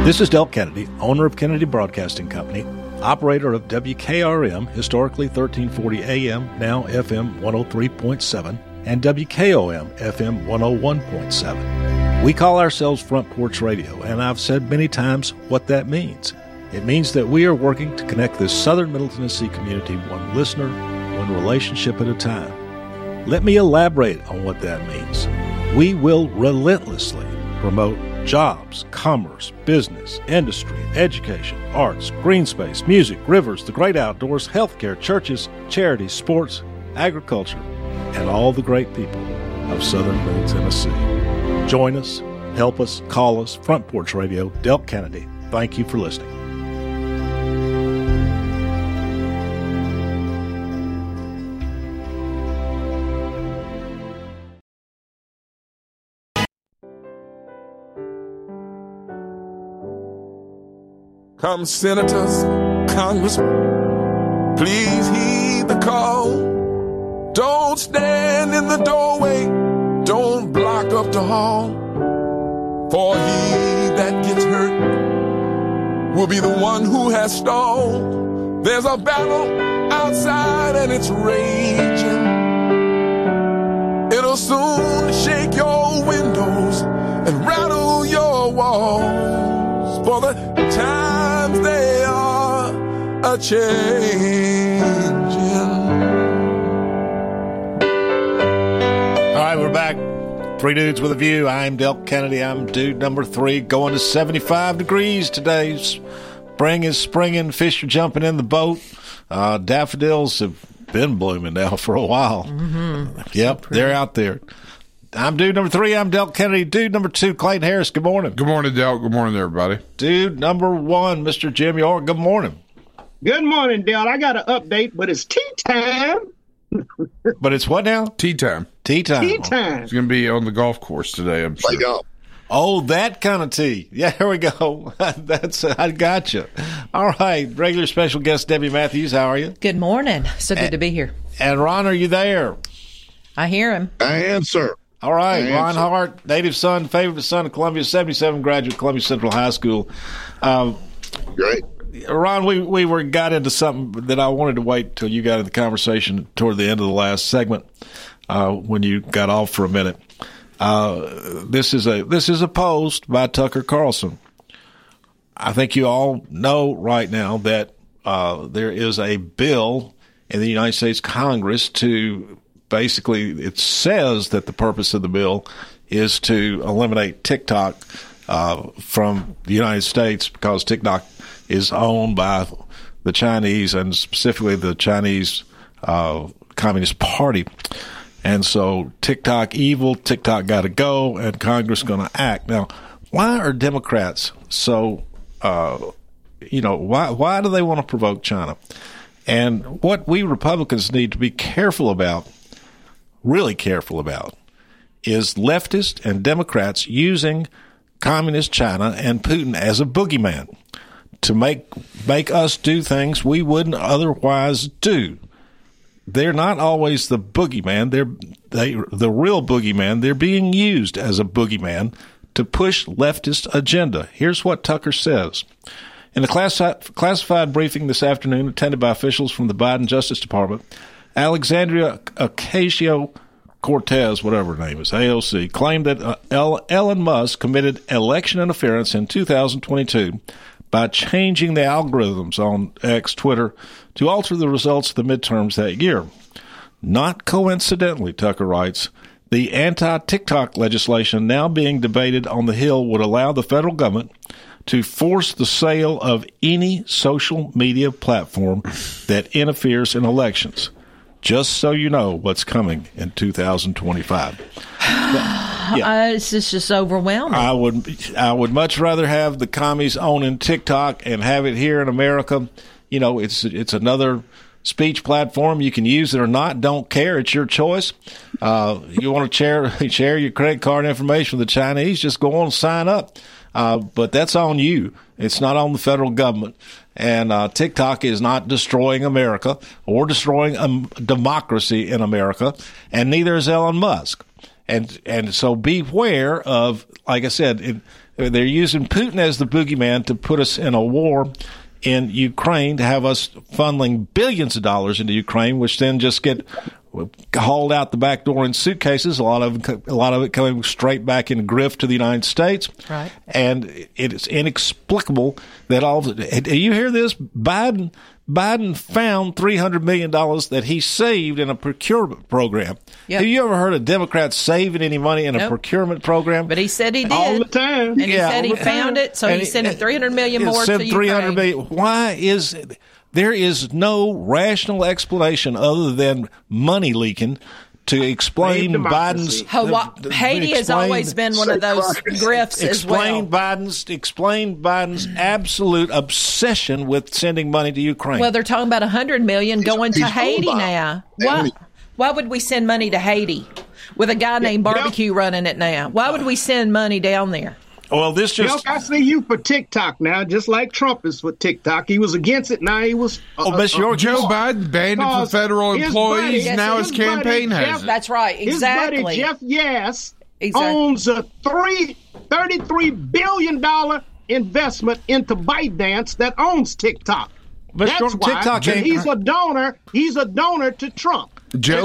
S4: This is Del Kennedy, owner of Kennedy Broadcasting Company, operator of WKRM, historically 1340 AM, now FM 103.7, and WKOM, FM 101.7. We call ourselves Front Porch Radio, and I've said many times what that means. It means that we are working to connect this southern Middle Tennessee community one listener, one relationship at a time. Let me elaborate on what that means. We will relentlessly promote jobs, commerce, business, industry, education, arts, green space, music, rivers, the great outdoors, healthcare, churches, charities, sports, agriculture, and all the great people of southern Middle Tennessee. Join us, help us, call us. Front Porch Radio, Del Kennedy. Thank you for listening.
S1: Come, senators, congressmen, please heed the call. Don't stand in the doorway, don't block up the hall. For he that gets hurt will be the one who has stalled. There's a battle outside and it's raging. It'll soon shake your windows and rattle your walls. For the times they are a-changing.
S4: All right, we're back. Three Dudes with a View. I'm Del Kennedy. I'm dude number 3, going to 75 degrees today. Spring is springing. Fish are jumping in the boat. Daffodils have been blooming now for a while. Mm-hmm. Yep, they're out there. I'm dude number 3. I'm Del Kennedy. Dude number 2, Clayton Harris. Good morning.
S5: Good morning, Del. Good morning, everybody.
S4: Dude number 1, Mr. Jim York. Good morning.
S7: Good morning, Del. I got an update, but it's tea time.
S4: But it's what now?
S5: Tea time.
S7: Tea time.
S5: It's going to be on the golf course today, I'm sure.
S3: Golf.
S4: Oh, that kind of tea. Yeah, here we go. I got you. All right. Regular special guest Debbie Matthews. How are you?
S6: Good morning. So good to be here.
S4: And Ron, are you there?
S6: I hear him.
S3: I am, sir.
S4: All right. Ron Hart, native son, favorite son of Columbia, 77 graduate of Columbia Central High School.
S3: Great.
S4: Ron, we got into something that I wanted to wait till you got in the conversation toward the end of the last segment when you got off for a minute. This is a post by Tucker Carlson. I think you all know right now that there is a bill in the United States Congress to basically, it says that the purpose of the bill is to eliminate TikTok from the United States because TikTok is owned by the Chinese and specifically the Chinese Communist Party. And so TikTok evil, TikTok got to go, and Congress going to act. Now, why are Democrats so, why do they want to provoke China? And what we Republicans need to be careful about, really careful about, is leftists and Democrats using communist China and Putin as a boogeyman to make us do things we wouldn't otherwise do. They're not always the boogeyman. They're the real boogeyman. They're being used as a boogeyman to push leftist agenda. Here's what Tucker says. In a classified briefing this afternoon attended by officials from the Biden Justice Department, Alexandria Ocasio-Cortez, whatever her name is, AOC, claimed that Elon Musk committed election interference in 2022 by changing the algorithms on X, Twitter, to alter the results of the midterms that year. Not coincidentally, Tucker writes, the anti-TikTok legislation now being debated on the Hill would allow the federal government to force the sale of any social media platform that interferes in elections. Just so you know what's coming in 2025.
S6: It's just overwhelming.
S4: I would much rather have the commies owning TikTok and have it here in America. You know, it's another speech platform. You can use it or not. Don't care. It's your choice. You want to share your credit card information with the Chinese, just go on and sign up. But that's on you. It's not on the federal government. And TikTok is not destroying America or destroying democracy in America, and neither is Elon Musk. And so beware of, like I said, They're using Putin as the boogeyman to put us in a war in Ukraine, to have us funneling billions of dollars into Ukraine, which then just get hauled out the back door in suitcases. A lot of it coming straight back in grift to the United States.
S6: Right.
S4: And it's inexplicable that do you hear this? Biden found $300 million that he saved in a procurement program.
S6: Yep.
S4: Have you ever heard of Democrats saving any money in a procurement program?
S6: But he said he did.
S7: All the time.
S6: And he said he found it, so he's sending $300 million more to Ukraine.
S4: $300 million. Why is it? There is no rational explanation other than money leaking to explain Biden's.
S6: Haiti has always been one of those grifts as well.
S4: Explain Biden's absolute obsession with sending money to Ukraine.
S6: Well, they're talking about $100 million going to Haiti now. Why would we send money to Haiti with a guy named Barbecue running it now? Why would we send money down there?
S4: Well, this just...
S7: I see you for TikTok now, just like Trump is for TikTok. He was against it, now he was...
S5: Joe Biden banned it for federal employees, now his campaign has it.
S6: That's right, exactly.
S7: His buddy, Jeff Yass, owns a $33 billion investment into ByteDance that owns TikTok.
S4: But
S7: that's why
S4: TikTok
S7: he's a donor to Trump.
S5: Joe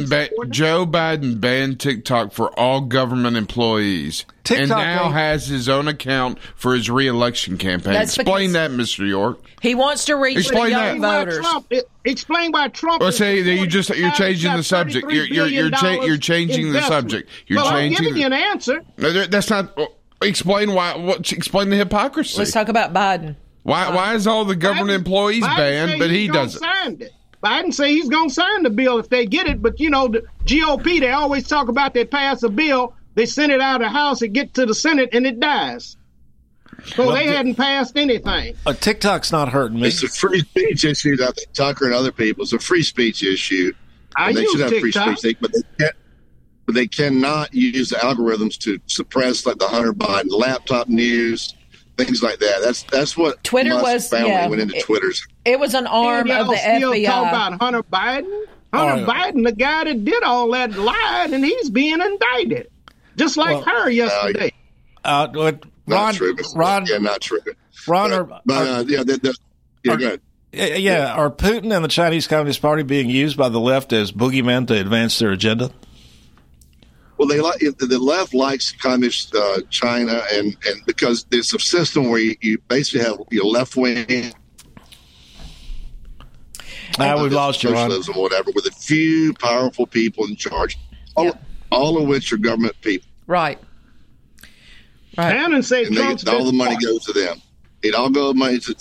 S5: Biden banned TikTok for all government employees, and now has his own account for his re-election campaign. Explain that, Mr. York.
S6: He wants to reach the young voters.
S7: Explain why Trump.
S5: Well, say that you're changing the subject. You're changing the subject.
S7: I'm giving you an answer.
S5: That's not. Explain why. Explain the hypocrisy.
S6: Let's talk about Biden.
S5: Why is all the government employees banned, but he doesn't?
S7: Biden say he's going to sign the bill if they get it, but the GOP, they always talk about they pass a bill, they send it out of the House, it gets to the Senate, and it dies. So they hadn't passed anything.
S4: TikTok's not hurting me.
S3: It's a free speech issue. I think Tucker and other people. It's a free speech issue.
S7: They should have TikTok.
S3: Free speech, but they cannot use the algorithms to suppress like the Hunter Biden laptop news. Things like that. That's what
S6: Twitter
S3: Musk's family went into Twitter's.
S6: It was an arm of the FBI.
S7: Talk about Hunter Biden. Biden, the guy that did all that, lied, and he's being indicted, just like her yesterday.
S3: Not true. Not true.
S4: Ron,
S3: go ahead.
S4: Yeah, are Putin and the Chinese Communist Party being used by the left as boogeymen to advance their agenda?
S3: Well, the left likes communist China, and because it's a system where you basically have your left wing.
S4: We've lost you, Ron.
S3: Socialism, whatever, with a few powerful people in charge, all of which are government people.
S6: Right.
S7: Bannon says
S3: all the money goes to them. It all goes money to.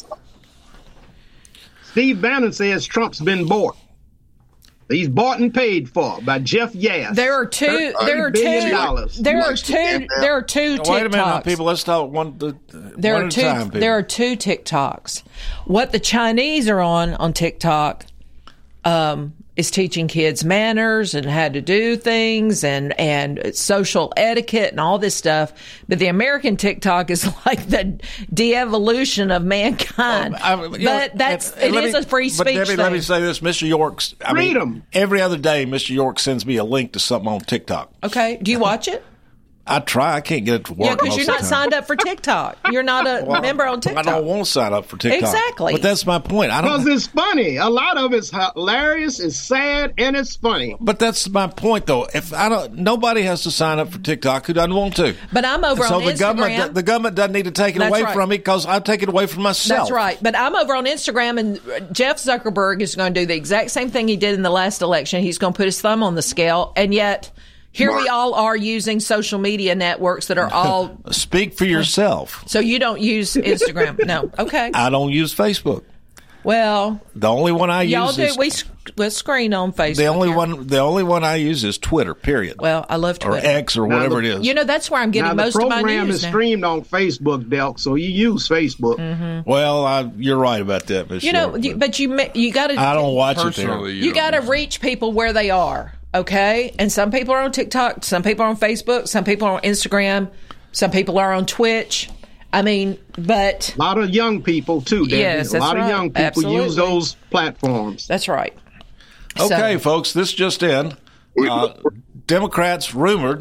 S7: Steve Bannon says Trump's been bought. He's bought and paid for by Jeff Yass.
S6: There are two TikToks.
S4: Wait a minute, people. Let's talk one at a time.
S6: There are two TikToks. What the Chinese are on TikTok is teaching kids manners and how to do things and social etiquette and all this stuff. But the American TikTok is like the de-evolution of mankind. It is a free speech
S4: Debbie,
S6: thing.
S4: let me say this. Mr. York's
S7: freedom.
S4: Every other day, Mr. York sends me a link to something on TikTok.
S6: Okay. Do you watch it?
S4: I try. I can't get it to work.
S6: Yeah, because you're not signed up for TikTok. You're not a member on TikTok.
S4: I don't want to sign up for TikTok.
S6: Exactly.
S4: But that's my point.
S7: Because it's funny. A lot of it's hilarious, it's sad, and it's funny.
S4: But that's my point, though. Nobody has to sign up for TikTok who doesn't want to.
S6: But I'm over on Instagram.
S4: The government doesn't need to take it away from me because I take it away from myself.
S6: That's right. But I'm over on Instagram, and Jeff Zuckerberg is going to do the exact same thing he did in the last election. He's going to put his thumb on the scale, and yet here we all are using social media networks that are all...
S4: Speak for yourself.
S6: So you don't use Instagram? No. Okay.
S4: I don't use Facebook.
S6: Well...
S4: The only one I use is...
S6: We screen on Facebook.
S4: The only one I use is Twitter, period.
S6: Well, I love Twitter.
S4: Or X or whatever it is.
S6: You know, that's where I'm getting most of my news.
S7: The program is streamed on Facebook, Delk, so you use Facebook.
S6: Mm-hmm.
S4: Well, you're right about that, Mr.
S6: But you got to...
S4: I don't watch it there.
S6: You got to reach people where they are. Okay, and some people are on TikTok, some people are on Facebook, some people are on Instagram, some people are on Twitch. I mean, but
S7: a lot of young people too. Debbie.
S6: Yes, that's
S7: a lot
S6: right.
S7: of young people use those platforms.
S6: That's right.
S4: Okay, folks, this just in: Democrats rumored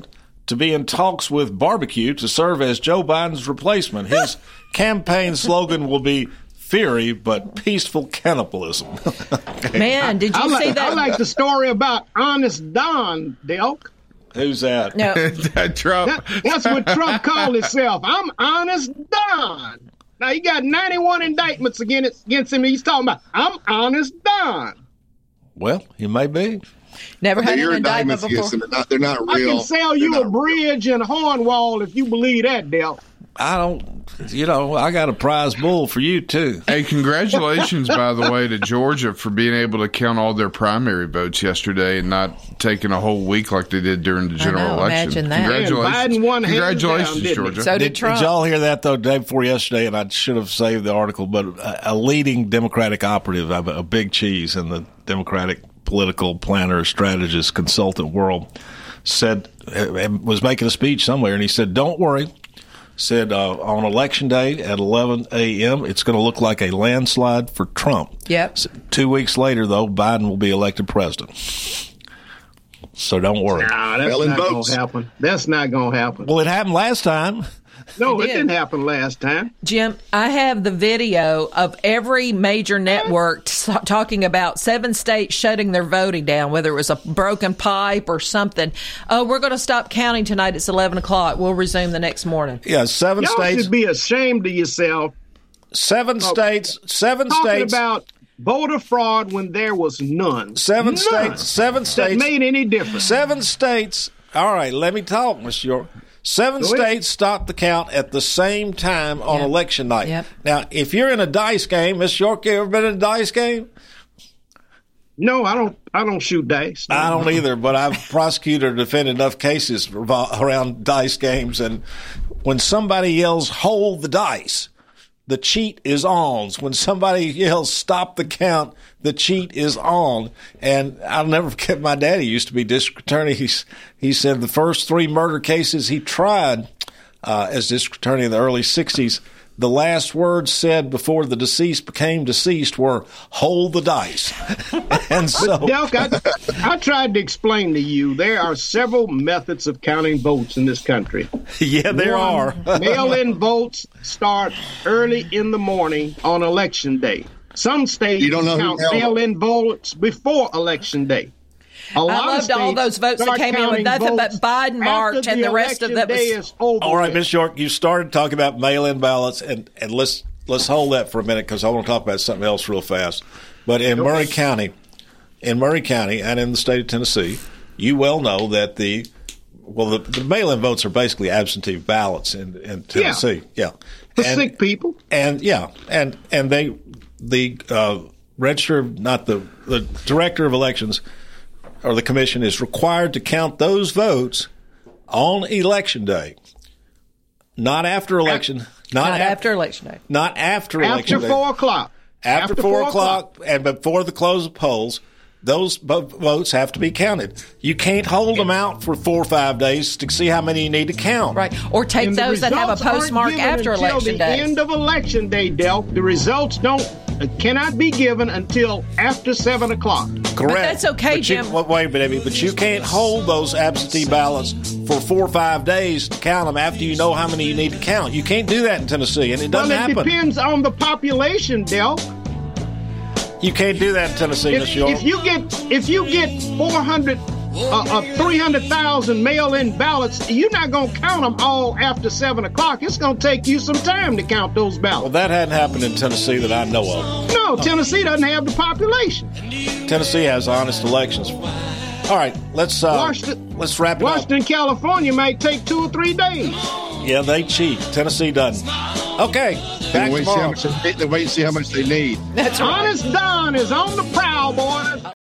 S4: to be in talks with Barbecue to serve as Joe Biden's replacement. His campaign slogan will be "Fury, but peaceful cannibalism."
S6: Okay. Man, did you see that?
S7: I like the story about Honest Don, Delk.
S4: Who's that?
S6: No.
S5: Trump.
S7: That's what Trump called himself. I'm Honest Don. Now, he got 91 indictments against him. He's talking about, I'm Honest Don.
S4: Well, he may be.
S6: Never had an indictment before.
S3: They're not real.
S7: I can sell you a bridge in Hornwall if you believe that, Del.
S4: I don't, I got a prize bull for you, too.
S5: Hey, congratulations, by the way, to Georgia for being able to count all their primary votes yesterday and not taking a whole week like they did during the general election.
S6: Imagine that.
S5: Congratulations.
S7: Biden won
S5: Congratulations,
S7: down,
S5: Georgia.
S6: So did Trump.
S4: Did y'all hear that, though, day before yesterday? And I should have saved the article, but a leading Democratic operative, a big cheese in the Democratic political planner, strategist, consultant world, was making a speech somewhere, and he said, "Don't worry." Said on Election Day at 11 a.m., it's going to look like a landslide for Trump.
S6: Yep.
S4: 2 weeks later, though, Biden will be elected president. So don't worry.
S7: Nah, that's not going to happen. That's not going to happen.
S4: Well, it happened last time.
S7: No, it didn't happen last time.
S6: Jim, I have the video of every major network talking about 7 states shutting their voting down, whether it was a broken pipe or something. Oh, we're going to stop counting tonight. It's 11 o'clock. We'll resume the next morning.
S4: Yeah, 7
S7: Y'all
S4: states.
S7: should be ashamed of yourself.
S4: 7 states. 7
S7: talking
S4: states.
S7: About voter fraud when there was none.
S4: 7 states. 7 states.
S7: That made any difference.
S4: 7 states. All right, let me talk, Mr. York. 7 states stopped the count at the same time on election night.
S6: Yep.
S4: Now, if you're in a dice game, Miss York, you ever been in a dice game?
S7: No, I don't shoot dice. No.
S4: I don't either, but I've prosecuted or defended enough cases around dice games, and when somebody yells, "Hold the dice," the cheat is on. When somebody yells, "Stop the count," the cheat is on. And I'll never forget, my daddy used to be district attorney. He said the first 3 murder cases he tried as district attorney in the early 60s, the last words said before the deceased became deceased were, "Hold the dice." And so,
S7: Delk, I tried to explain to you there are several methods of counting votes in this country.
S4: Yeah, there are.
S7: Mail-in votes start early in the morning on Election Day. Some states count mail-in votes before Election Day.
S6: I loved all those votes that came in with nothing but Biden marked and the rest of that was
S7: over.
S4: All right, Ms. York, you started talking about mail-in ballots, and let's hold that for a minute because I want to talk about something else real fast. But in Murray County, and in the state of Tennessee, you well know that the mail-in votes are basically absentee ballots in Tennessee. Yeah.
S7: For sick people.
S4: And the director of elections or the commission is required to count those votes on Election Day, not after election,
S6: not after Election Day,
S4: not after election
S7: day. 4 o'clock.
S4: After 4 o'clock and before the close of polls, those votes have to be counted. You can't hold them out for 4 or 5 days to see how many you need to count.
S6: Right. Or take those that have a postmark after Election Day.
S7: Until the end of Election Day, Delk, the results cannot be given until after 7 o'clock.
S4: Correct.
S6: But that's okay, Jim.
S4: Wait a minute, but you can't hold those absentee ballots for 4 or 5 days to count them after you know how many you need to count. You can't do that in Tennessee, and it doesn't happen.
S7: Well, it depends on the population, Delk.
S4: You can't do that in Tennessee, Mr. York.
S7: If you get 300,000 mail-in ballots, you're not going to count them all after 7 o'clock. It's going to take you some time to count those ballots.
S4: Well, that hadn't happened in Tennessee that I know of.
S7: No, Tennessee doesn't have the population.
S4: Tennessee has honest elections. All right, let's wrap it up.
S7: Washington, California might take 2 or 3 days.
S4: Yeah, they cheat. Tennessee doesn't. Okay, back tomorrow.
S3: They wait and see how much they need.
S6: That's right.
S7: Honest Don is on the prowl, boys.